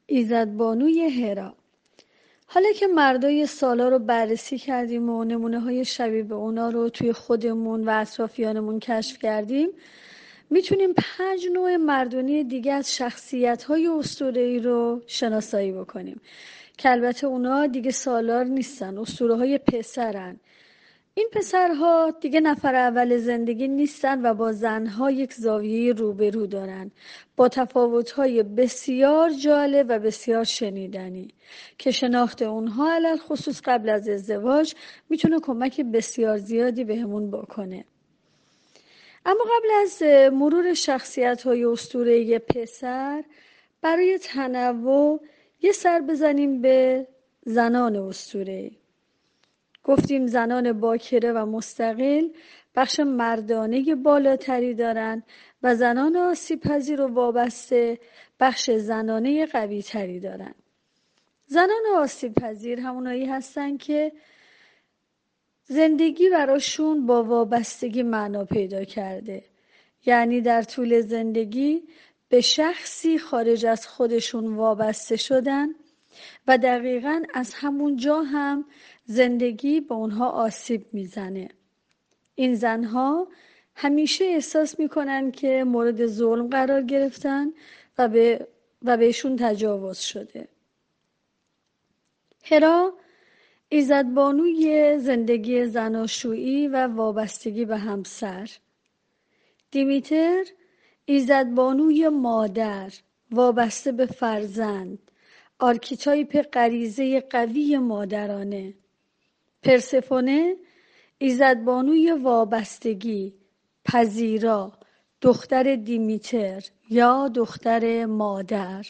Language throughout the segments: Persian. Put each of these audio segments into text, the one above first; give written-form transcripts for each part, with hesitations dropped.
ایزدبانوی هرا. حالا که مردای سالا رو بررسی کردیم و نمونه‌های شبیه به اونا رو توی خودمون و اطرافیانمون کشف کردیم، میتونیم 5 نوع مردونی دیگه از شخصیت‌های اسطوره‌ای رو شناسایی بکنیم که البته اونا دیگه سالار نیستن، اسطوره‌های پسرن. این پسرها دیگه نفر اول زندگی نیستن و با زنها یک زاویه روبرو دارن با تفاوت‌های بسیار جالب و بسیار شنیدنی که شناخت اونها علل خصوص قبل از ازدواج میتونه کمک بسیار زیادی بهمون بکنه. اما قبل از مرور شخصیت‌های اسطوره‌ای پسر، برای تنوع یه سر بزنیم به زنان اسطوره‌ای. گفتیم زنان باکره و مستقل بخش مردانه بالاتری دارن و زنان آسیب‌پذیر و وابسته بخش زنانه قوی تری دارن. زنان آسیب‌پذیر همونایی هستن که زندگی براشون با وابستگی معنا پیدا کرده، یعنی در طول زندگی به شخصی خارج از خودشون وابسته شدن و دقیقاً از همون جا هم زندگی به اونها آسیب میزنه. این زنها همیشه احساس میکنن که مورد ظلم قرار گرفتن و بهشون تجاوز شده. هرا ایزدبانوی زندگی زناشویی و وابستگی به همسر. دیمیتر ایزدبانوی مادر، وابسته به فرزند، آرکیتایپ غریزه قوی مادرانه. پرسفونه ایزدبانوی وابستگی، پذیرا، دختر دیمیتر یا دختر مادر.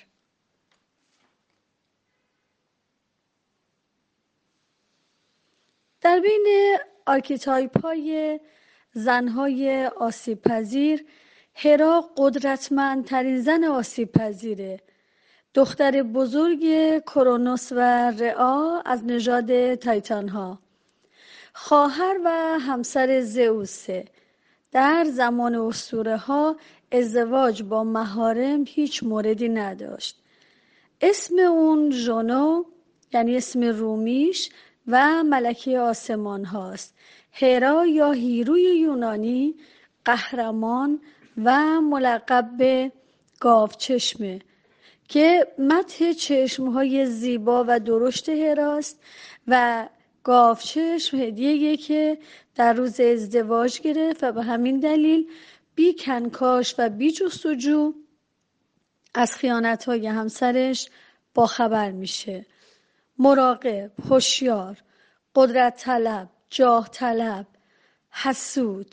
در بین آرکیتایپ‌های زن‌های آسیب‌پذیر، هرا قدرتمندترین زن آسیب‌پذیره. دختر بزرگ کرونوس و رعا از نژاد تایتان‌ها. خواهر و همسر زئوسه. در زمان اسطوره‌ها ازدواج با محارم هیچ موردی نداشت. اسم اون ژونو یعنی اسم رومیش و ملکه آسمان هاست. هرا یا هیروی یونانی قهرمان و ملقب به گاوچشمه که مدح چشمهای زیبا و درشت هراست و گاوچشم هدیه‌ایه که در روز ازدواج گرفت و به همین دلیل بی کنکاش و بی جستجو از خیانت‌های همسرش باخبر میشه. مراقب، هوشیار، قدرت طلب، جاه طلب، حسود.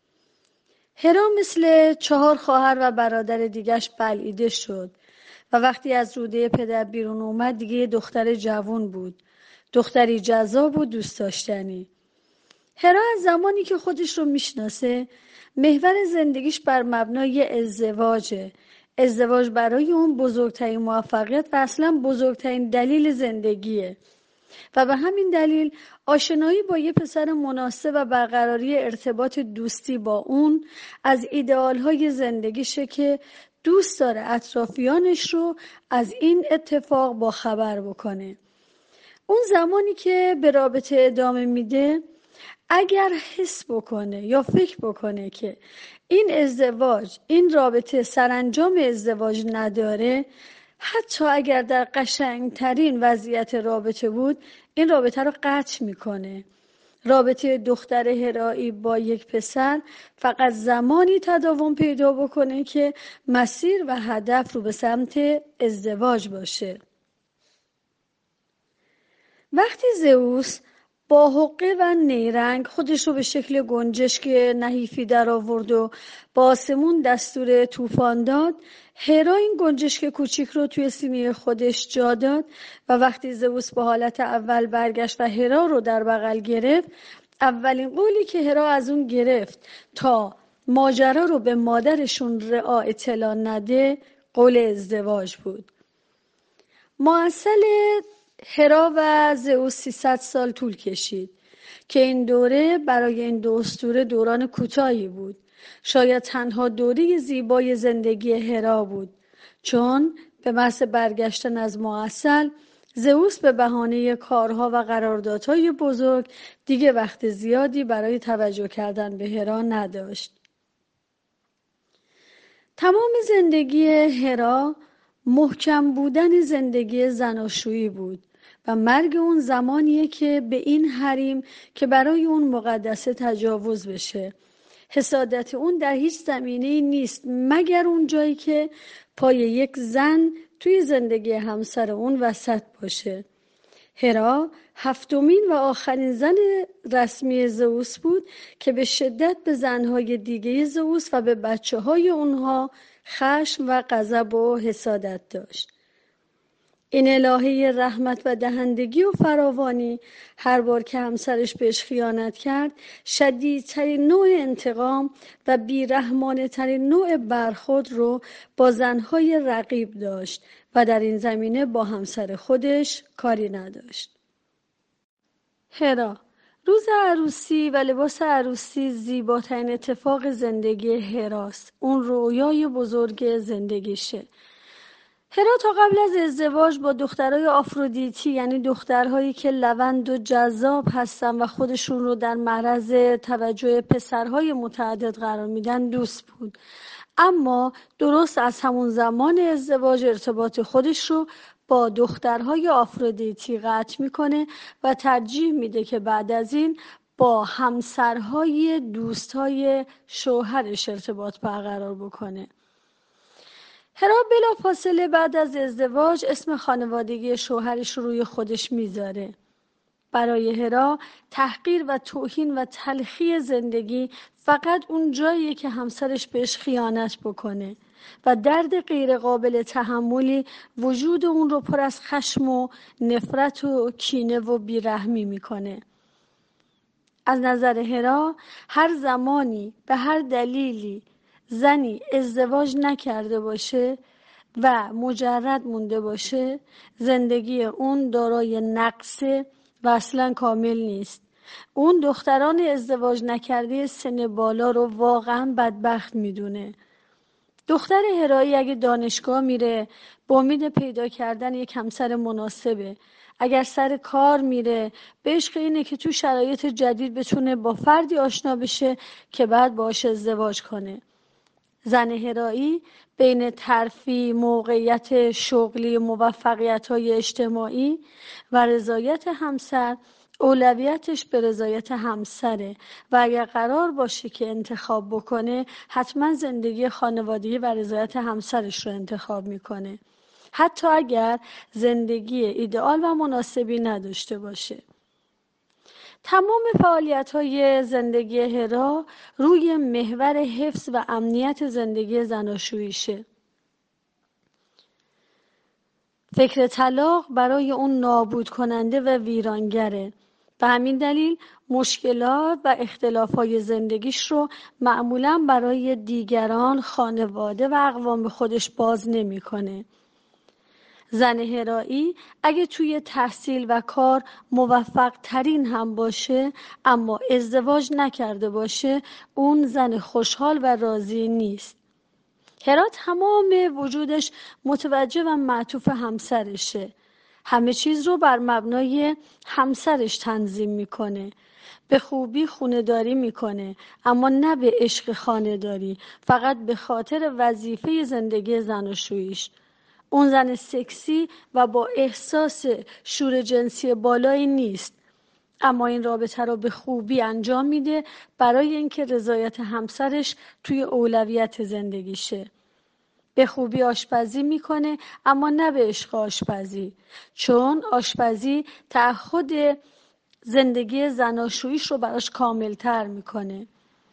هرا مثل 4 خواهر و برادر دیگش بلعیده شد و وقتی از روده پدر بیرون اومد دیگه دختر جوان بود، دختری جذاب و دوست داشتنی. هرا از زمانی که خودش رو میشناسه محور زندگیش بر مبنای ازدواجه. ازدواج برای اون بزرگترین موفقیت و اصلا بزرگترین دلیل زندگیه و به همین دلیل آشنایی با یه پسر مناسب و برقراری ارتباط دوستی با اون از ایدئالهای زندگیشه که دوست داره اطرافیانش رو از این اتفاق با خبر بکنه. اون زمانی که به رابطه ادامه میده اگر حس بکنه یا فکر بکنه که این ازدواج، این رابطه سرانجام ازدواج نداره، حتی اگر در قشنگترین وضعیت رابطه بود این رابطه رو قطع میکنه. رابطه دختر هرایی با یک پسر فقط زمانی تداوم پیدا بکنه که مسیر و هدف رو به سمت ازدواج باشه. وقتی زئوس با حقه و نیرنگ خودش رو به شکل گنجشک نحیفی در آورد و با آسمون دستور طوفان داد، هرا این گنجشک کوچیک رو توی سینه خودش جا داد و وقتی زئوس به حالت اول برگشت و هرا رو در بغل گرفت، اولین قولی که هرا از اون گرفت تا ماجرا رو به مادرشون رعا اطلاع نده قول ازدواج بود. معسل هرا و زئوس 300 سال طول کشید که این دوره برای این دو اسطوره دوران کوتاهی بود. شاید تنها دوره زیبای زندگی هرا بود، چون به محض برگشتن از معسل، زئوس به بهانه کارها و قراردادهای بزرگ دیگه وقت زیادی برای توجه کردن به هرا نداشت. تمام زندگی هرا محکم بودن زندگی زناشویی بود و مرگ اون زمانیه که به این حریم که برای اون مقدسه تجاوز بشه. حسادت اون در هیچ زمینه‌ای نیست مگر اون جایی که پای یک زن توی زندگی همسر اون وسط باشه. هرا هفتمین و آخرین زن رسمی زئوس بود که به شدت به زنهای دیگه زئوس و به بچه‌های اونها خشم و غضب و حسادت داشت. این الهه رحمت و دهندگی و فراوانی هر بار که همسرش بهش خیانت کرد، شدیدترین نوع انتقام و بیرحمانه ترین نوع برخورد رو با زنهای رقیب داشت و در این زمینه با همسر خودش کاری نداشت. هرا روز عروسی و لباس عروسی زیباترین اتفاق زندگی هراست. اون رویای بزرگ زندگیشه. هرا تا قبل از ازدواج با دخترای آفرودیتی، یعنی دخترهایی که لوند و جذاب هستن و خودشون رو در معرض توجه پسرهای متعدد قرار میدن، دوست بود. اما درست از همون زمان ازدواج ارتباط خودش رو با دخترهای آفرودیتی قطع میکنه و ترجیح میده که بعد از این با همسرهای دوستهای شوهرش ارتباط برقرار بکنه. هرا بلافاصله بعد از ازدواج اسم خانوادگی شوهرش رو روی خودش میذاره. برای هرا تحقیر و توهین و تلخی زندگی فقط اون جاییه که همسرش بهش خیانت بکنه و درد غیر قابل تحملی وجود اون رو پر از خشم و نفرت و کینه و بیرحمی میکنه. از نظر هرا هر زمانی به هر دلیلی زنی ازدواج نکرده باشه و مجرد مونده باشه، زندگی اون دارای نقصه و اصلا کامل نیست. اون دختران ازدواج نکرده سن بالا رو واقعا بدبخت میدونه. دختر هرایی اگه دانشگاه میره با امید پیدا کردن یک همسر مناسبه، اگر سر کار میره به عشق اینه که تو شرایط جدید بتونه با فردی آشنا بشه که بعد باهاش ازدواج کنه. زن هرایی بین ترفیع، موقعیت شغلی، موفقیت‌های اجتماعی و رضایت همسر، اولویتش به رضایت همسره و اگر قرار باشه که انتخاب بکنه حتما زندگی خانوادگی و رضایت همسرش رو انتخاب میکنه، حتی اگر زندگی ایدئال و مناسبی نداشته باشه. تمام فعالیت‌های زندگی هرا روی محور حفظ و امنیت زندگی زناشوییشه. فکر طلاق برای اون نابود کننده و ویرانگره. به همین دلیل مشکلات و اختلاف‌های زندگیش رو معمولاً برای دیگران، خانواده و اقوام خودش باز نمی‌کنه. زن هرایی اگه توی تحصیل و کار موفق ترین هم باشه اما ازدواج نکرده باشه، اون زن خوشحال و راضی نیست. هرا تمام وجودش متوجه و معطوف همسرشه. همه چیز رو بر مبنای همسرش تنظیم میکنه. به خوبی خونه‌داری میکنه اما نه به عشق خانه‌داری، فقط به خاطر وظیفه زندگی زناشوییش. اون زن سکسی و با احساس شور جنسی بالایی نیست، اما این رابطه رو به خوبی انجام میده برای اینکه رضایت همسرش توی اولویت زندگیشه. به خوبی آشپزی میکنه اما نه به عشق آشپزی، چون آشپزی تعهد زندگی زناشوییش رو براش کاملتر میکنه.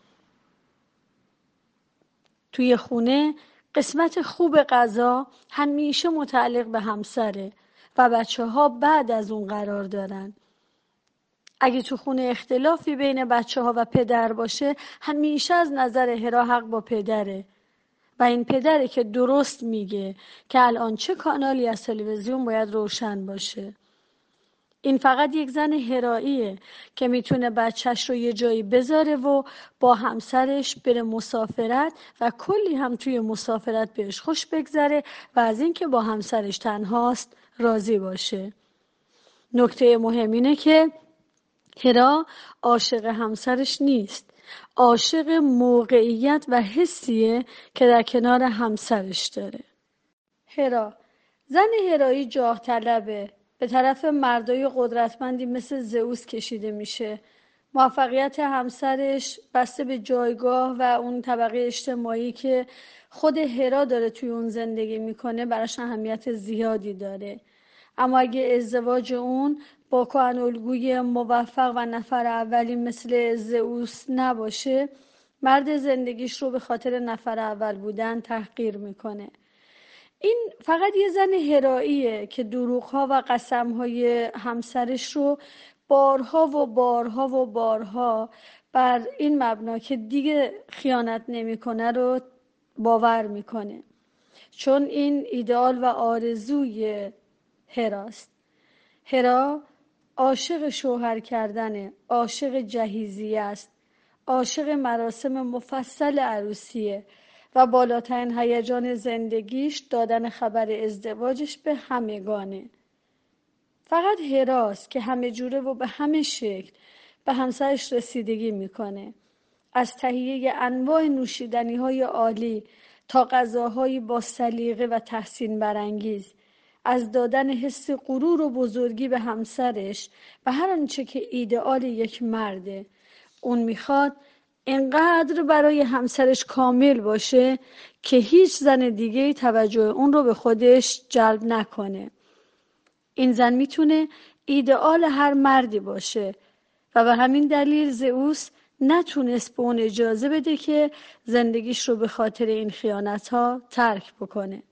توی خونه قسمت خوب غذا همیشه متعلق به همسره و بچه‌ها بعد از اون قرار دارن. اگه تو خونه اختلافی بین بچه‌ها و پدر باشه، همیشه از نظر هرا حق با پدره و این پدره که درست میگه که الان چه کانالی از تلویزیون باید روشن باشه. این فقط یک زن هرائیه که میتونه بچهش رو یه جایی بذاره و با همسرش بره مسافرت و کلی هم توی مسافرت بهش خوش بگذره و از اینکه با همسرش تنهاست راضی باشه. نکته مهم اینه که هرا عاشق همسرش نیست، عاشق موقعیت و حسیه که در کنار همسرش داره. هرا زن هرایی جاه طلبه، به طرف مردای قدرتمندی مثل زئوس کشیده میشه. موفقیت همسرش بسته به جایگاه و اون طبقه اجتماعی که خود هرا داره توی اون زندگی میکنه براش اهمیت زیادی داره. اما اگه ازدواج اون با کهن‌الگوی موفق و نفر اولی مثل زئوس نباشه، مرد زندگیش رو به خاطر نفر اول بودن تحقیر میکنه. این فقط یه زن هرائیه که دروغ‌ها و قسم‌های همسرش رو بارها و بارها و بارها بر این مبنا که دیگه خیانت نمی‌کنه رو باور میکنه، چون این ایدئال و آرزوی هراست. هرا عاشق شوهر کردنه، عاشق جهیزیه است، عاشق مراسم مفصل عروسیه و بالاترین هیجان زندگیش دادن خبر ازدواجش به همگانه. فقط هراست که همه جوره و به همه شکل به همسرش رسیدگی میکنه. از تهیه انواع نوشیدنی‌های عالی تا غذاهایی با سلیقه و تحسین برانگیز، از دادن حس غرور و بزرگی به همسرش و هر آنچه که ایدئال یک مرده. اون میخواد اینقدر برای همسرش کامل باشه که هیچ زن دیگه توجه اون رو به خودش جلب نکنه. این زن میتونه ایدئال هر مردی باشه و به همین دلیل زئوس نتونست به اون اجازه بده که زندگیش رو به خاطر این خیانت‌ها ترک بکنه.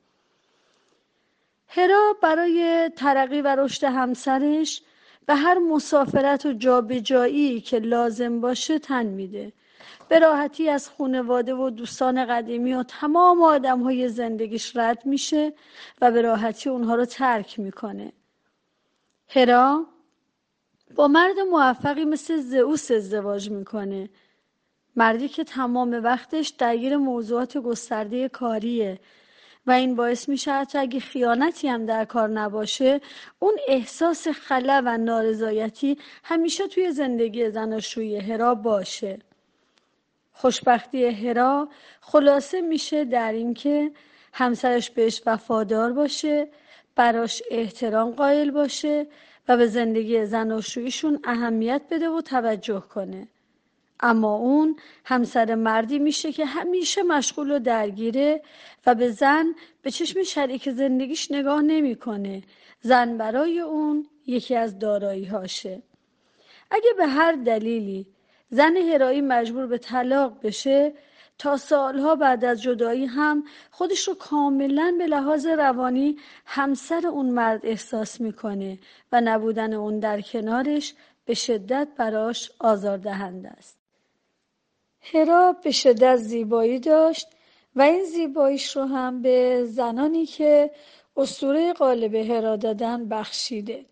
هرا برای ترقی و رشد همسرش و هر مسافرت و جابجایی که لازم باشه تن میده. به راحتی از خانواده و دوستان قدیمی و تمام آدم‌های زندگیش رد میشه و به راحتی اونها رو ترک میکنه. هرا با مرد موفقی مثل زئوس ازدواج میکنه، مردی که تمام وقتش درگیر موضوعات گسترده کاریه و این باعث میشه حتی اگه خیانتی هم در کار نباشه، اون احساس خلا و نارضایتی همیشه توی زندگی زناشویی هرا باشه. خوشبختی هرا خلاصه میشه در این که همسرش بهش وفادار باشه، براش احترام قائل باشه و به زندگی زناشوییشون اهمیت بده و توجه کنه. اما اون همسر مردی میشه که همیشه مشغول و درگیره و به زن به چشم شریک زندگیش نگاه نمیکنه. زن برای اون یکی از دارایی هاشه. اگه به هر دلیلی زن هرایی مجبور به طلاق بشه، تا سالها بعد از جدایی هم خودش رو کاملا به لحاظ روانی همسر اون مرد احساس میکنه و نبودن اون در کنارش به شدت براش آزاردهنده است. هرا به شدت زیبایی داشت و این زیباییش رو هم به زنانی که اسطوره غالب هرا دادن بخشیده.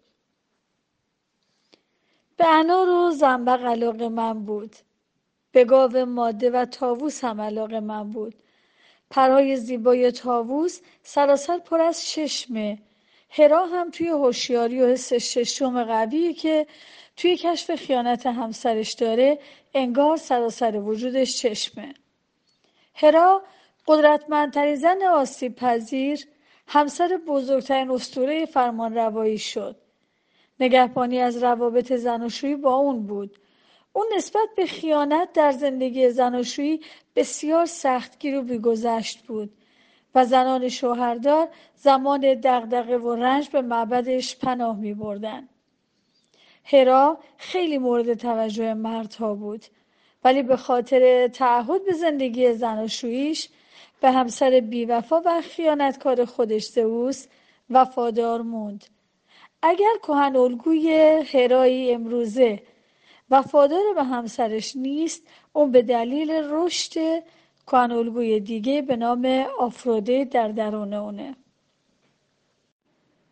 به انار و زنبق علاقه‌مند بود. به گاو ماده و طاووس هم علاقه‌مند بود. پرهای زیبای طاووس سراسر پر از چشمه. هرا هم توی هوشیاری و حس ششم قویه که توی کشف خیانت همسرش داره، انگار سراسر وجودش چشمه. هرا قدرتمندترین زن آسیب پذیر، همسر بزرگترین اسطوره فرمانروایی شد. نگهبانی از روابط زناشویی با اون بود. اون نسبت به خیانت در زندگی زناشویی بسیار سختگیر و بی‌گذشت بود و زنان شوهردار زمان دغدغه و رنج به معبدش پناه می‌بردند. هرا خیلی مورد توجه مردها بود، ولی به خاطر تعهد به زندگی زناشوییش به همسر بی‌وفا و خیانتکار خودش زئوس وفادار موند. اگر کهن‌الگوی هرایی امروزه وفادار به همسرش نیست، اون به دلیل رشد کهن‌الگوی دیگه به نام آفرودیت در درون اونه.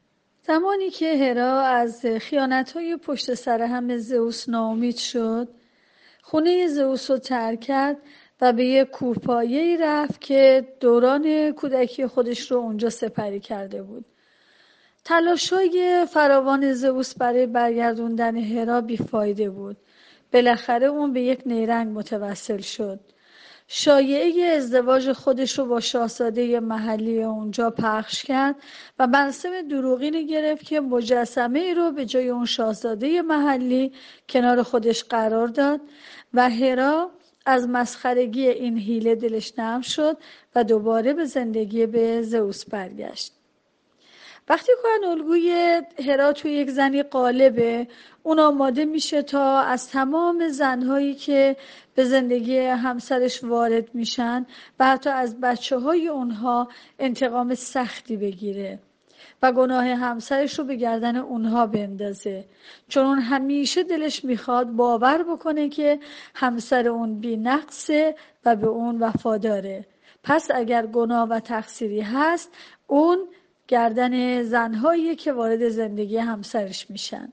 زمانی که هرا از خیانت‌های پشت سر هم زئوس ناامید شد، خونه زئوس رو ترک کرد و به یک کوهپایه‌ای رفت که دوران کودکی خودش رو اونجا سپری کرده بود. تلاش‌های فراوان زئوس برای برگردوندن هرا بیفایده بود. بالاخره اون به یک نیرنگ متوسل شد. شایعه ازدواج خودش رو با شاهزاده محلی اونجا پخش کرد و مراسم دروغینی گرفت که مجسمه ای رو به جای اون شاهزاده محلی کنار خودش قرار داد و هرا از مسخرگی این حیله دلش نرم شد و دوباره به زندگی به زئوس برگشت. وقتی کهن الگوی هرا توی یک زنی غالبه، اون آماده میشه تا از تمام زنهایی که به زندگی همسرش وارد میشن و حتی از بچه های اونها انتقام سختی بگیره و گناه همسرش رو به گردن اونها بندازه، چون اون همیشه دلش میخواد باور بکنه که همسر اون بی نقصه و به اون وفاداره. پس اگر گناه و تقصیری هست، اون گردن زنهایی که وارد زندگی همسرش میشن.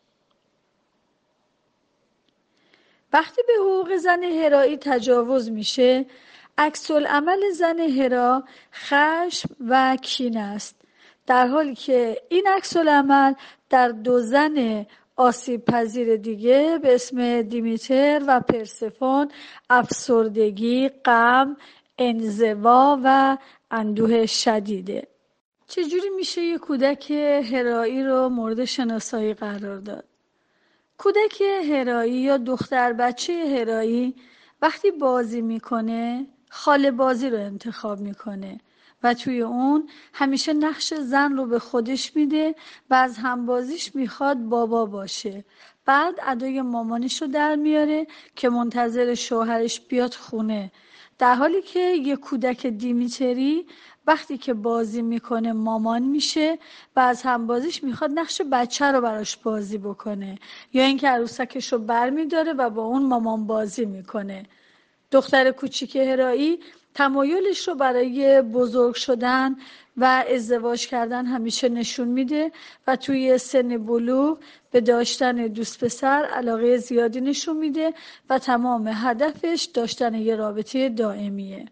وقتی به حقوق زن هرایی تجاوز میشه، عکس العمل زن هرا خشم و کینه است، در حالی که این عکس العمل در دو زن آسیب پذیر دیگه به اسم دیمیتر و پرسفون افسردگی، غم، انزوا و اندوه شدیده. چجوری میشه یک کودک هرایی رو مورد شناسایی قرار داد؟ کودک هرایی یا دختر بچه هرایی وقتی بازی میکنه، خاله بازی رو انتخاب میکنه و توی اون همیشه نقش زن رو به خودش میده و از همبازیش میخواد بابا باشه. بعد ادای مامانش رو در میاره که منتظر شوهرش بیاد خونه، در حالی که یک کودک دیمیتری وقتی که بازی میکنه مامان میشه و از همبازیش میخواد نقش بچه رو براش بازی بکنه، یا اینکه عروسکش رو بر میداره و با اون مامان بازی میکنه. دختر کوچیک هرایی تمایلش رو برای بزرگ شدن و ازدواج کردن همیشه نشون میده و توی سن بلوغ به داشتن دوست پسر علاقه زیادی نشون میده و تمام هدفش داشتن یه رابطه دائمیه.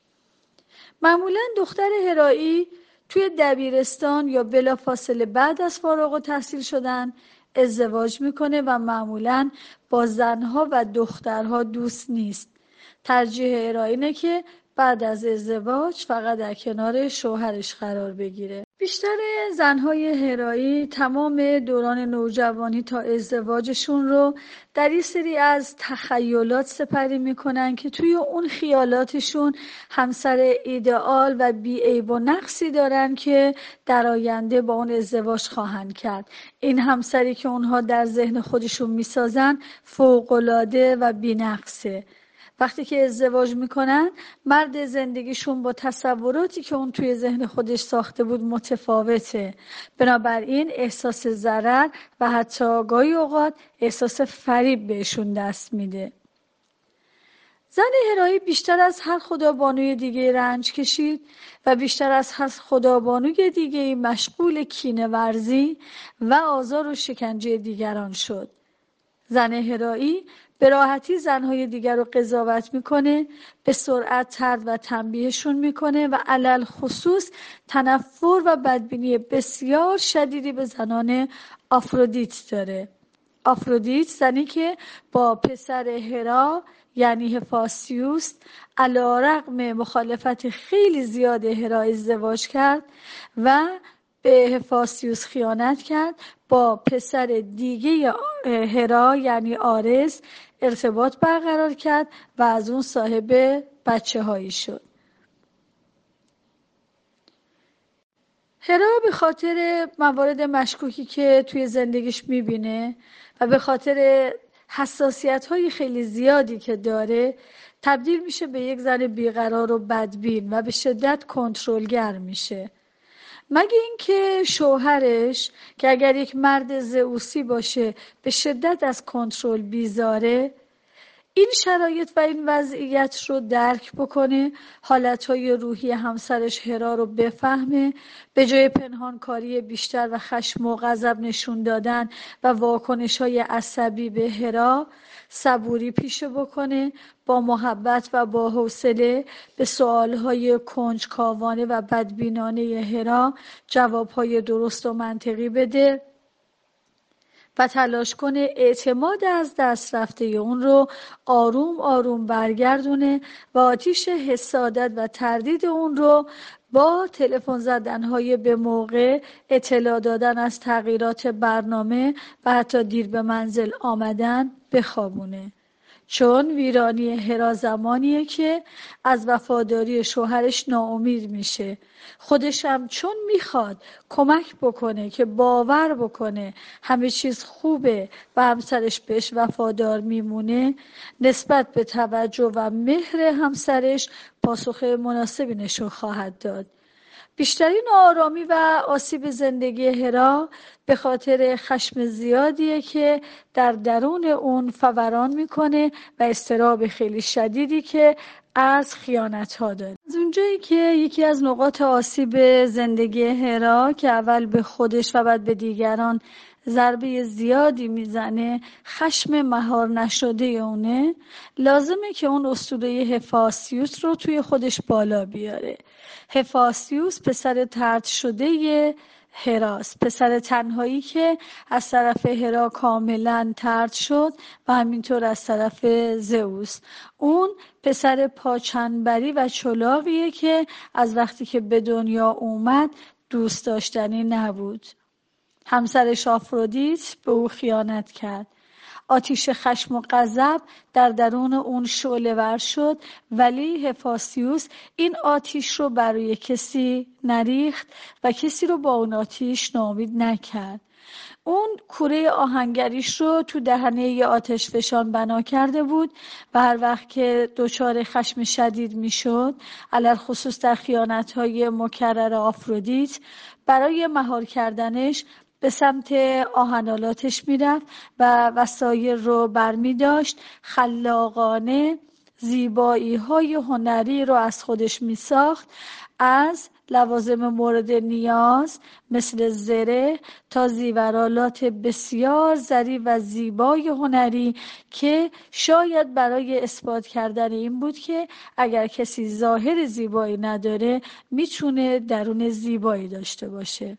معمولا دختر هرایی توی دبیرستان یا بلافاصله بعد از فارغ التحصیل شدن ازدواج میکنه و معمولا با زنها و دخترها دوست نیست. ترجیح هرایی اینه که بعد از ازدواج فقط در کنار شوهرش قرار بگیره. بیشتر زنهای هرایی تمام دوران نوجوانی تا ازدواجشون رو در این سری از تخیلات سپری میکنن که توی اون خیالاتشون همسر ایدئال و بی‌عیب و نقصی دارن که در آینده با اون ازدواج خواهند کرد. این همسری که اونها در ذهن خودشون میسازن فوق‌العاده و بی‌نقصه. وقتی که ازدواج میکنن، مرد زندگیشون با تصوراتی که اون توی ذهن خودش ساخته بود متفاوته. بنابراین احساس ضرر و حتی گاهی اوقات احساس فریب بهشون دست میده. زن هرایی بیشتر از هر خدابانوی دیگه رنج کشید و بیشتر از هر خدابانوی دیگه مشغول کینه ورزی و آزار و شکنجه دیگران شد. زن هرایی به راحتی زنهای دیگر رو قضاوت میکنه، به سرعت طرد و تنبیهشون میکنه و علل خصوص تنفر و بدبینی بسیار شدیدی به زنان آفرودیت داره. آفرودیت زنی که با پسر هرا یعنی هفاسیوس علی‌رغم مخالفت خیلی زیاد هرا ازدواج کرد و به هفاسیوس خیانت کرد، با پسر دیگه هرا یعنی آرس ارتباط برقرار کرد و از اون صاحب بچه هایی شد. هرا به خاطر موارد مشکوکی که توی زندگیش میبینه و به خاطر حساسیت‌های خیلی زیادی که داره تبدیل میشه به یک زن بیقرار و بدبین و به شدت کنترلگر میشه. مگه اینکه شوهرش که اگر یک مرد زئوسی باشه به شدت از کنترل بیزاره، این شرایط و این وضعیت رو درک بکنه، حالتهای روحی همسرش هرا رو بفهمه، به جای پنهانکاری بیشتر و خشم و غضب نشون دادن و واکنش‌های عصبی به هرا، صبوری پیشه بکنه، با محبت و با حوصله به سوالهای کنجکاوانه و بدبینانه هرا جوابهای درست و منطقی بده و تلاش کنه اعتماد از دست رفته اون رو آروم آروم برگردونه و آتیش حسادت و تردید اون رو با تلفن زدنهای به موقع، اطلاع دادن از تغییرات برنامه و حتی دیر به منزل آمدن بخوابونه. چون ویرانی هرا زمانیه که از وفاداری شوهرش ناامید میشه، خودشم چون میخواد کمک بکنه که باور بکنه همه چیز خوبه و همسرش بهش وفادار میمونه، نسبت به توجه و مهر همسرش پاسخ مناسبی نشون خواهد داد. بیشترین ناآرامی و آسیب زندگی هرا به خاطر خشم زیادیه که در درون اون فوران میکنه و اضطراب خیلی شدیدی که از خیانت‌ها داره. از اونجایی که یکی از نقاط آسیب زندگی هرا که اول به خودش و بعد به دیگران ضربه زیادی میزنه، خشم مهار نشده اونه، لازمه که اون اسطوره هفاسیوس رو توی خودش بالا بیاره. هفاسیوس پسر طرد شده هراست، پسر تنهایی که از طرف هرا کاملا طرد شد و همینطور از طرف زئوس. اون پسر پاچنبری و چلاقیه که از وقتی که به دنیا اومد دوست داشتنی نبود. همسرش آفرودیت به او خیانت کرد. آتیش خشم و غضب در درون اون شعله‌ور شد، ولی هفاسیوس این آتیش رو برای کسی نریخت و کسی رو با اون آتیش ناامید نکرد. اون کوره آهنگریش رو تو دهنه یه آتش فشان بنا کرده بود و هر وقت که دچار خشم شدید میشد، علل خصوص در خیانت‌های مکرر آفرودیت، برای مهار کردنش به سمت آهنالاتش میرفت و وسایل رو برمی داشت، خلاقانه زیبایی های هنری رو از خودش می ساخت، از لوازم مورد نیاز مثل زره تا زیورالات بسیار ظریف و زیبای هنری که شاید برای اثبات کردن این بود که اگر کسی ظاهر زیبایی نداره میتونه درون زیبایی داشته باشه.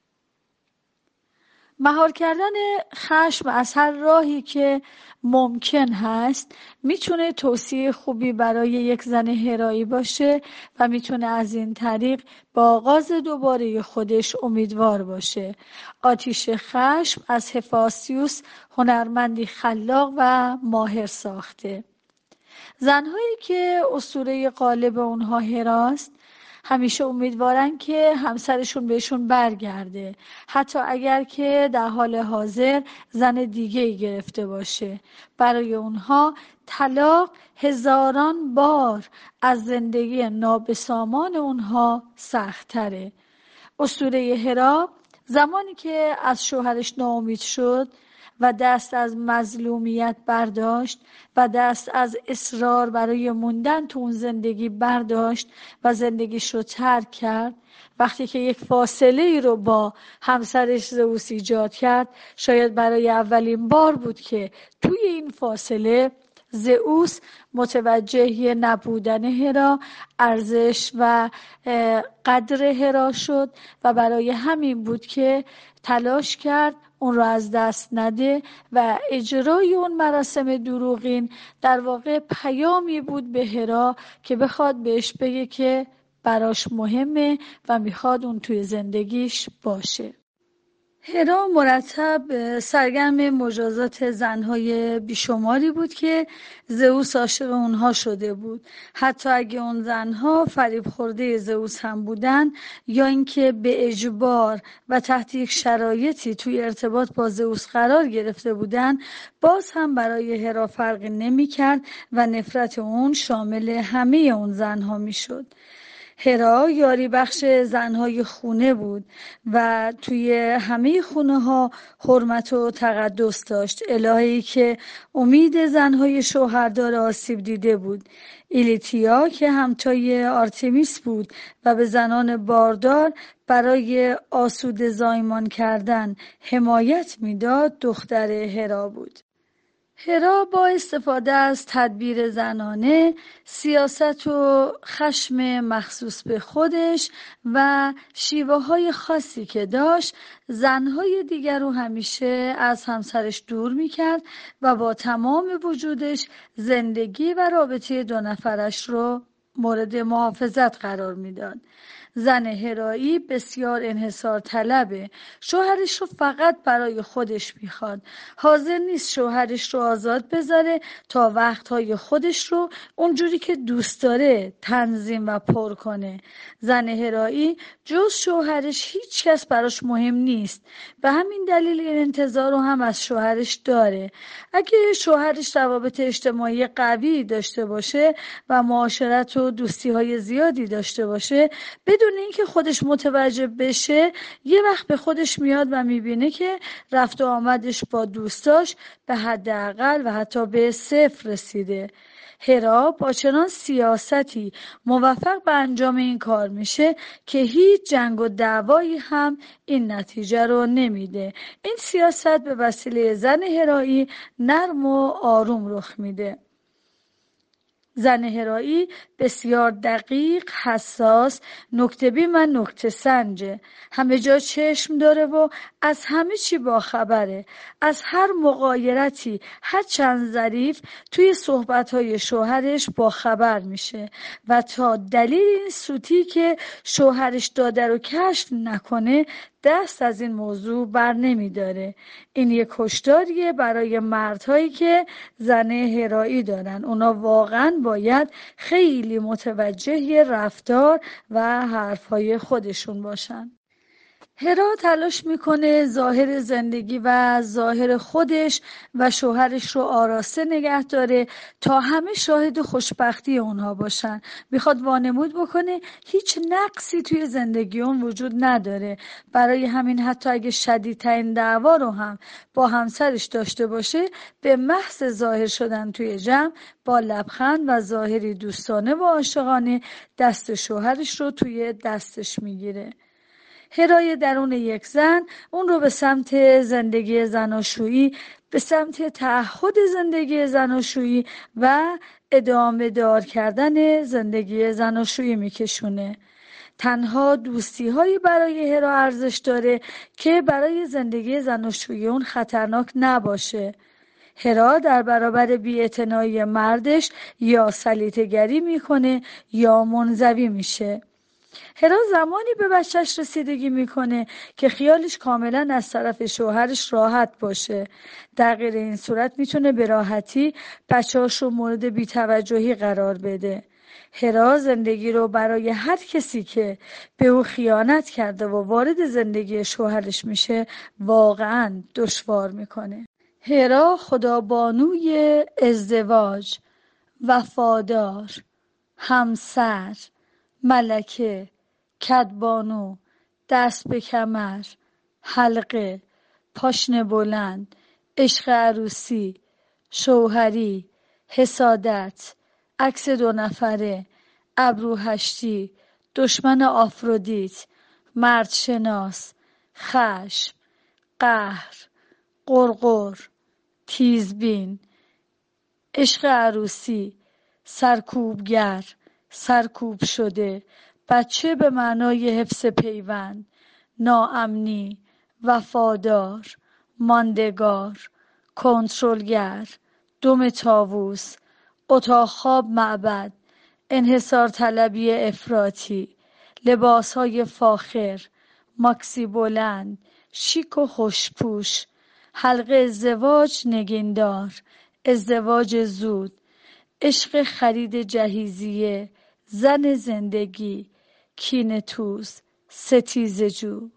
مهار کردن خشم از هر راهی که ممکن هست میتونه توصیه خوبی برای یک زن هرایی باشه و میتونه از این طریق با آغاز دوباره خودش امیدوار باشه. آتیش خشم از هفاسیوس هنرمندی خلاق و ماهر ساخته. زنهایی که اسطوره غالب اونها هراست همیشه امیدوارن که همسرشون بهشون برگرده، حتی اگر که در حال حاضر زن دیگه‌ای گرفته باشه. برای اونها طلاق هزاران بار از زندگی نابسامان اونها سخت‌تره. اسطوره هرا زمانی که از شوهرش ناامید شد و دست از مظلومیت برداشت و دست از اصرار برای موندن تو اون زندگی برداشت و زندگیش رو ترک کرد، وقتی که یک فاصله ای رو با همسرش زئوس ایجاد کرد، شاید برای اولین بار بود که توی این فاصله زئوس متوجه نبودن هرا، ارزش و قدر هرا شد و برای همین بود که تلاش کرد اون رو از دست نده و اجرای اون مراسم دروغین در واقع پیامی بود به هرا که بخواد بهش بگه که براش مهمه و میخواد اون توی زندگیش باشه. هرا مرتب سرگرم مجازات زنهای بیشماری بود که زئوس عاشق اونها شده بود، حتی اگه اون زنها فریب خورده زئوس هم بودن یا اینکه به اجبار و تحت یک شرایطی توی ارتباط با زئوس قرار گرفته بودن، باز هم برای هرا فرقی نمی کرد و نفرت اون شامل همه اون زنها می شد. هرا یاری بخش زنهای خونه بود و توی همه خونه ها حرمت و تقدس داشت. الهه‌ای که امید زنهای شوهردار آسیب دیده بود. ایلیتیا که همتای آرتمیس بود و به زنان باردار برای آسوده زایمان کردن حمایت میداد دختر هرا بود. هرا با استفاده از تدبیر زنانه، سیاست و خشم مخصوص به خودش و شیوه های خاصی که داشت، زنهای دیگر رو همیشه از همسرش دور میکرد و با تمام وجودش زندگی و رابطه دو نفرش رو مورد محافظت قرار میداد. زن هرایی بسیار انحصار طلبه. شوهرش رو فقط برای خودش میخواد. حاضر نیست شوهرش رو آزاد بذاره تا وقتهای خودش رو اونجوری که دوست داره تنظیم و پر کنه. زن هرایی جز شوهرش هیچ کس براش مهم نیست. به همین دلیل این انتظار رو هم از شوهرش داره. اگه شوهرش روابط اجتماعی قوی داشته باشه و معاشرت و دوستی های زیادی داشته باشه، بدون اینکه خودش متوجه بشه یه وقت به خودش میاد و میبینه که رفت و آمدش با دوستاش به حداقل و حتی به صفر رسیده. هرا با چنان سیاستی موفق به انجام این کار میشه که هیچ جنگ و دعوایی هم این نتیجه رو نمیده. این سیاست به وسیله زن هرایی نرم و آروم رخ میده. زن هرایی بسیار دقیق، حساس، نکته‌بین و نکته سنجه. همه جا چشم داره و از همه چی باخبره. از هر مغایرتی هر چند ظریف توی صحبت‌های شوهرش باخبر میشه و تا دلیل این سوتی که شوهرش داده رو کشف نکنه دست از این موضوع بر نمی داره. این یک هشداریه برای مردهایی که زن هرایی دارن. اونا واقعا باید خیلی متوجه رفتار و حرفهای خودشون باشن. هرا تلاش میکنه ظاهر زندگی و ظاهر خودش و شوهرش رو آراسته نگه داره تا همه شاهد خوشبختی اونها باشن. میخواد وانمود بکنه هیچ نقصی توی زندگی اون وجود نداره. برای همین حتی اگه شدیدترین دعوا رو هم با همسرش داشته باشه، به محض ظاهر شدن توی جمع با لبخند و ظاهری دوستانه و عاشقانه دست شوهرش رو توی دستش میگیره. هرای درون یک زن اون رو به سمت زندگی زناشویی، به سمت تعهد زندگی زناشویی و ادامه دار کردن زندگی زناشویی میکشونه. تنها دوستی هایی برای هرا ارزش داره که برای زندگی زناشویی اون خطرناک نباشه. هرا در برابر بی‌اعتنایی مردش یا سلیطه‌گری میکنه یا منزوی میشه. هرا زمانی به بچهش رسیدگی میکنه که خیالش کاملا از طرف شوهرش راحت باشه. در غیر این صورت میتونه به راحتی بچه‌هاش رو مورد بی‌توجهی قرار بده. هرا زندگی رو برای هر کسی که به او خیانت کرده و وارد زندگی شوهرش میشه واقعا دشوار میکنه. هرا خدابانوی ازدواج، وفادار، همسر، ملکه، کدبانو، دست به کمر، حلقه، پاشنه بلند، عشق عروسی، شوهری، حسادت، عکس دو نفره، ابرو هشتی، دشمن آفرودیت، مرد شناس، خشم، قهر، قرقر، تیزبین، عشق عروسی، سرکوبگر، سرکوب شده، بچه به معنای حفظ پیوند، ناامنی، وفادار، ماندگار، کنترلگر، دم طاووس، اتاق خواب معبد، انحصار طلبی افراطی، لباسهای فاخر، ماکسی بلند، شیک و خوشپوش، حلقه ازدواج نگیندار، ازدواج زود، عشق خرید جهیزیه، زن زندگی، کینه‌توز، ستیزه‌جو.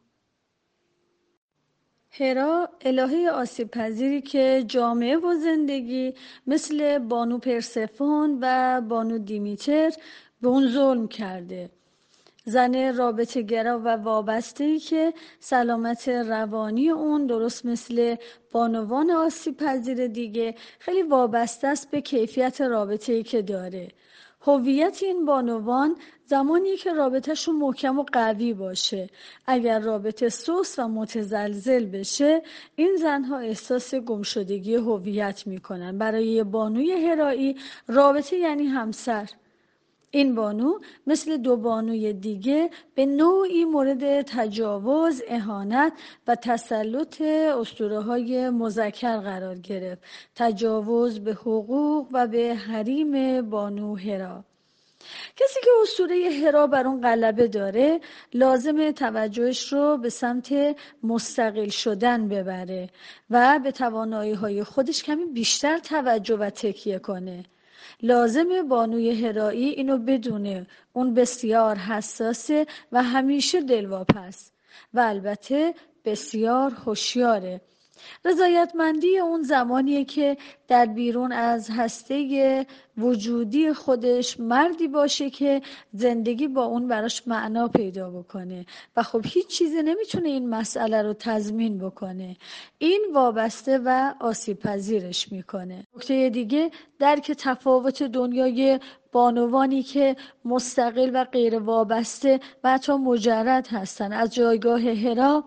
هرا الهه آسیب پذیری که جامعه و زندگی مثل بانو پرسفون و بانو دیمیتر به اون ظلم کرده. زن رابطه گرا و وابسته‌ای که سلامت روانی اون درست مثل بانوان آسیب پذیر دیگه خیلی وابسته است به کیفیت رابطه‌ای که داره. هویت این بانوان زمانی که رابطهشون محکم و قوی باشه. اگر رابطه سست و متزلزل بشه، این زنها احساس گمشدگی هویت میکنن. برای بانوی هرایی رابطه یعنی همسر. این بانو مثل دو بانوی دیگه به نوعی مورد تجاوز، اهانت و تسلط اسطوره‌های مذکر قرار گرفت. تجاوز به حقوق و به حریم بانو هرا. کسی که اسطوره هرا بر اون غلبه داره لازم توجهش رو به سمت مستقل شدن ببره و به توانایی‌های خودش کمی بیشتر توجه و تکیه کنه. لازم بانوی هرایی اینو بدونه، اون بسیار حساسه و همیشه دلواپس و البته بسیار هوشیاره. رضایتمندی اون زمانیه که در بیرون از هسته وجودی خودش مردی باشه که زندگی با اون براش معنا پیدا بکنه و خب هیچ چیزی نمیتونه این مسئله رو تضمین بکنه. این وابسته و آسیب پذیرش میکنه. نکته دیگه درک تفاوت دنیای بانوانی که مستقل و غیر وابسته و حتی مجرد هستن از جایگاه هرا.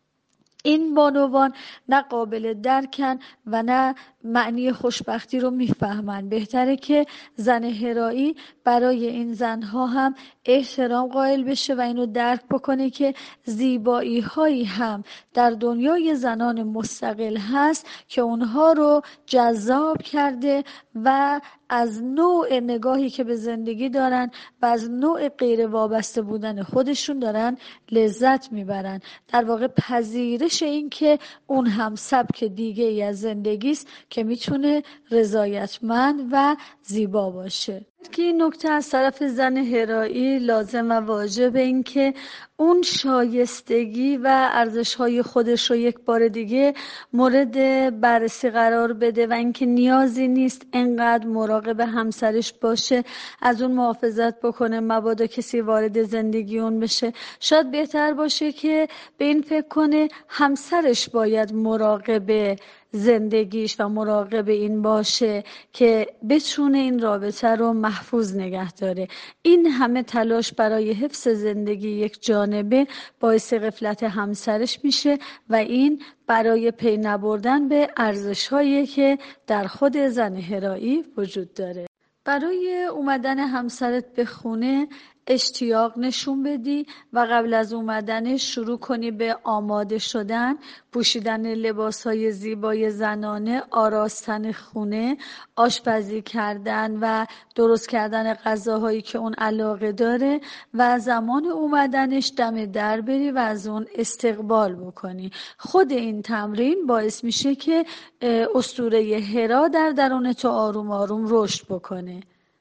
این بانوان نه قابل درکن و نه معنی خوشبختی رو میفهمن. بهتره که زن هرایی برای این زنها هم احترام قائل بشه و اینو درک بکنه که زیبایی هایی هم در دنیای زنان مستقل هست که اونها رو جذاب کرده و از نوع نگاهی که به زندگی دارن و از نوع غیر وابسته بودن خودشون دارن لذت میبرن. در واقع پذیرش این که اون هم سبک دیگه ای از زندگی است که میتونه رضایتمند و زیبا باشه. که این نکته از طرف زن هرایی لازم و واجب این که اون شایستگی و ارزش‌های خودش رو یک بار دیگه مورد بررسی قرار بده و اینکه نیازی نیست انقدر مراقب همسرش باشه، از اون محافظت بکنه مبادا کسی وارد زندگی اون بشه. شاید بهتر باشه که به این فکر کنه همسرش باید مراقب زندگیش و مراقب این باشه که بتونه این رابطه رو محفوظ نگه داره. این همه تلاش برای حفظ زندگی یک جانبه باعث غفلت همسرش میشه و این برای پی نبردن به ارزش‌هایی که در خود زن هرایی وجود داره. برای اومدن همسرت به خونه اشتیاق نشون بدی و قبل از اومدنش شروع کنی به آماده شدن، پوشیدن لباسهای زیبای زنانه، آراستن خونه، آشپزی کردن و درست کردن غذاهایی که اون علاقه داره و زمان اومدنش دم در بری و از اون استقبال بکنی. خود این تمرین باعث میشه که اسطوره هرا در درون تو آروم آروم رشد بکنه.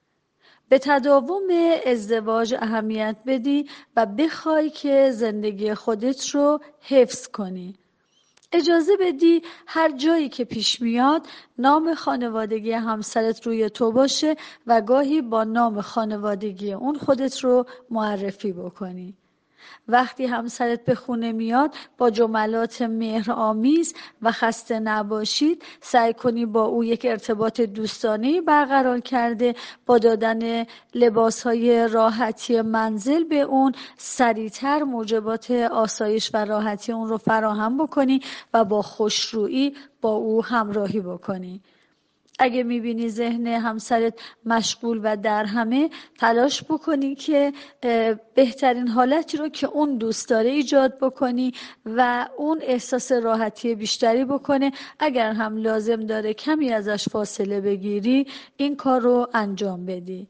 به تداوم ازدواج اهمیت بدی و بخوای که زندگی خودت رو حفظ کنی. اجازه بدی هر جایی که پیش میاد نام خانوادگی همسرت روی تو باشه و گاهی با نام خانوادگی اون خودت رو معرفی بکنی. وقتی همسرت به خونه میاد با جملات مهرآمیز و خسته نباشید سعی کنی با او یک ارتباط دوستانه‌ای برقرار کرده، با دادن لباسهای راحتی منزل به اون سریعتر موجبات آسایش و راحتی اون رو فراهم بکنی و با خوشرویی با او همراهی بکنی. اگه میبینی ذهن همسرت مشغول و در همه، تلاش بکنی که بهترین حالتی رو که اون دوست داره ایجاد بکنی و اون احساس راحتی بیشتری بکنه. اگر هم لازم داره کمی ازش فاصله بگیری این کار رو انجام بدی.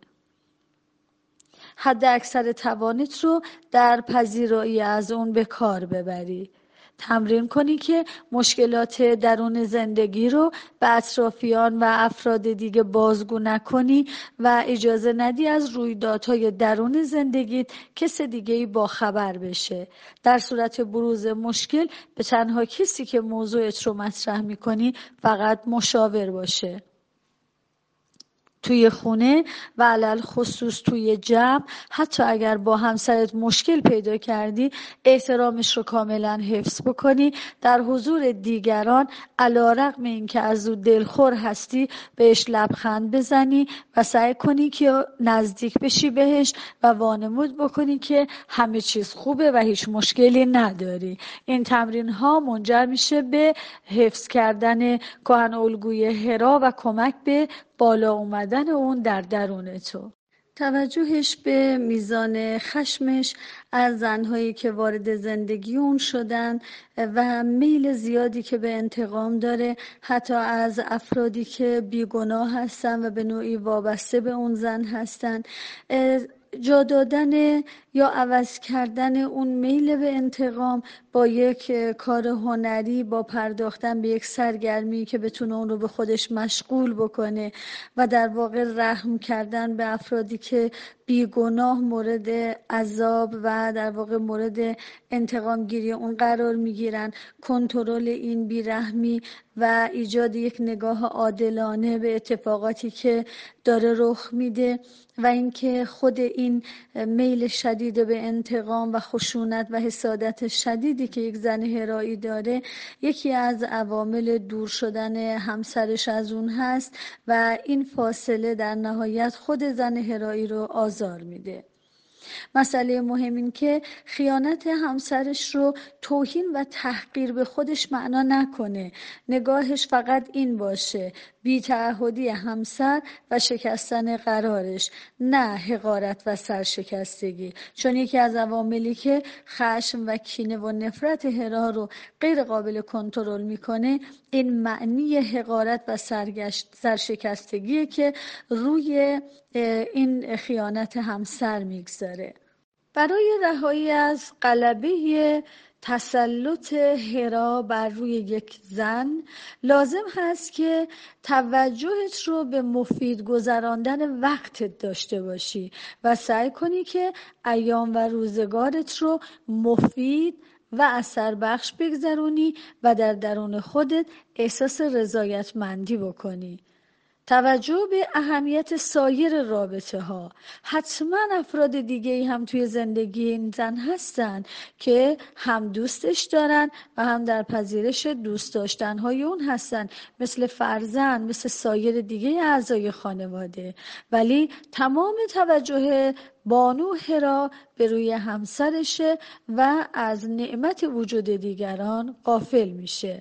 حد اکثر توانت رو در پذیرایی از اون به کار ببری. تمرین کنی که مشکلات درون زندگی رو به اطرافیان و افراد دیگه بازگو نکنی و اجازه ندی از رویدادهای درون زندگیت کس دیگه‌ای با خبر بشه. در صورت بروز مشکل به تنها کسی که موضوعت رو مطرح میکنی فقط مشاور باشه. توی خونه و علل خصوص توی جمع، حتی اگر با همسرت مشکل پیدا کردی، احترامش رو کاملا حفظ بکنی. در حضور دیگران علی‌رغم اینکه از او دلخور هستی بهش لبخند بزنی و سعی کنی که نزدیک بشی بهش و وانمود بکنی که همه چیز خوبه و هیچ مشکلی نداری. این تمرین ها منجر میشه به حفظ کردن کهن الگوی هرا و کمک به بالا اومدن اون در درون تو. توجهش به میزان خشمش از زنهایی که وارد زندگی اون شدن و میل زیادی که به انتقام داره، حتی از افرادی که بیگناه هستن و به نوعی وابسته به اون زن هستن. جا دادن یا عوض کردن اون میل به انتقام با یک کار هنری، با پرداختن به یک سرگرمی که بتونه اون رو به خودش مشغول بکنه و در واقع رحم کردن به افرادی که بیگناه مورد عذاب و در واقع مورد انتقام گیری اون قرار میگیرن. کنترل این بیرحمی و ایجاد یک نگاه عادلانه به اتفاقاتی که داره رخ میده و اینکه خود این میل شدید به انتقام و خشونت و حسادت شدیدی که یک زن هرایی داره یکی از عوامل دور شدن همسرش از اون هست و این فاصله در نهایت خود زن هرایی رو آزار میده. مسئله مهم این که خیانت همسرش رو توهین و تحقیر به خودش معنا نکنه. نگاهش فقط این باشه: بی‌تعهدی همسر و شکستن قرارش، نه حقارت و سرشکستگی. چون یکی از عواملی که خشم و کینه و نفرت هرا رو غیر قابل کنترل میکنه این معنی حقارت و سرشکستگیه که روی این خیانت همسر میگذاره. برای رهایی از غلبه تسلط هرا بر روی یک زن لازم هست که توجهت رو به مفید گذراندن وقتت داشته باشی و سعی کنی که ایام و روزگارت رو مفید و اثر بخش بگذرونی و در درون خودت احساس رضایتمندی بکنی. توجه به اهمیت سایر رابطه ها. حتما افراد دیگه هم توی زندگی این زن هستن که هم دوستش دارن و هم در پذیرش دوست داشتن های اون هستن، مثل فرزند، مثل سایر دیگه اعضای خانواده. ولی تمام توجه بانو هرا به روی همسرشه و از نعمت وجود دیگران غافل میشه.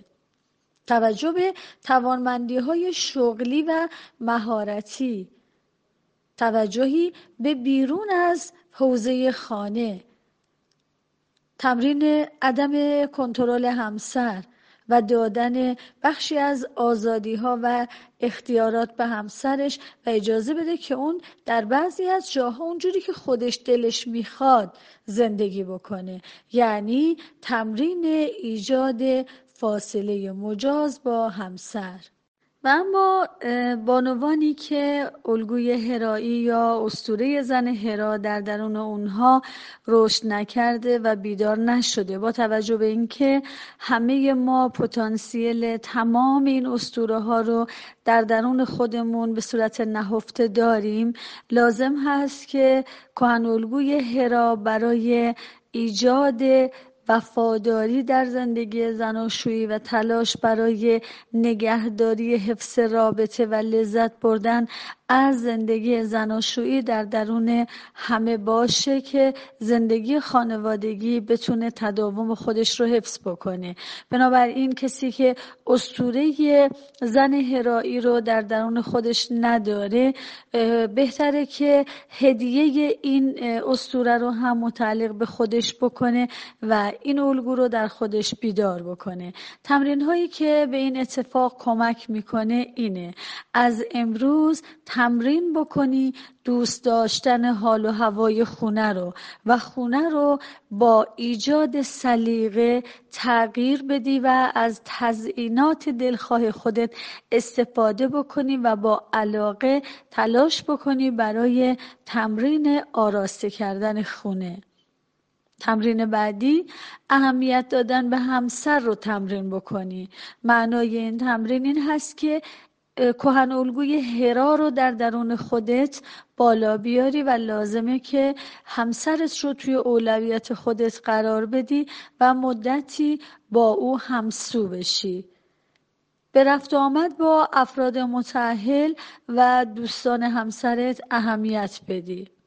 توجه به توانمندی‌های شغلی و مهارتی، توجهی به بیرون از حوزه خانه، تمرین عدم کنترل همسر و دادن بخشی از آزادی‌ها و اختیارات به همسرش و اجازه بده که اون در بعضی از جاها اونجوری که خودش دلش میخواد زندگی بکنه. یعنی تمرین ایجاد فاصله مجاز با همسر. و اما بانوانی که الگوی هرایی یا اسطوره زن هرا در درون اونها رشد نکرده و بیدار نشده، با توجه به اینکه همه ما پتانسیل تمام این اسطوره ها رو در درون خودمون به صورت نهفته داریم، لازم هست که کهن الگوی هرا برای ایجاد وفاداری در زندگی زناشویی و تلاش برای نگهداری حفظ رابطه و لذت بردن از زندگی زناشویی در درون همه باشه که زندگی خانوادگی بتونه تداوم خودش رو حفظ بکنه. بنابراین کسی که اسطوره زن هرایی رو در درون خودش نداره بهتره که هدیه این اسطوره رو هم متعلق به خودش بکنه و این الگو رو در خودش بیدار بکنه. تمرین هایی که به این اتفاق کمک میکنه اینه: از امروز تمرین بکنی دوست داشتن حال و هوای خونه رو و خونه رو با ایجاد سلیقه تغییر بدی و از تزیینات دلخواه خودت استفاده بکنی و با علاقه تلاش بکنی برای تمرین آراسته کردن خونه. تمرین بعدی اهمیت دادن به همسر رو تمرین بکنی. معنای این تمرین این هست که کهن الگوی هرا رو در درون خودت بالا بیاری و لازمه که همسرت رو توی اولویت خودت قرار بدی و مدتی با او همسو بشی. به رفت و آمد با افراد متأهل و دوستان همسرت اهمیت بدی.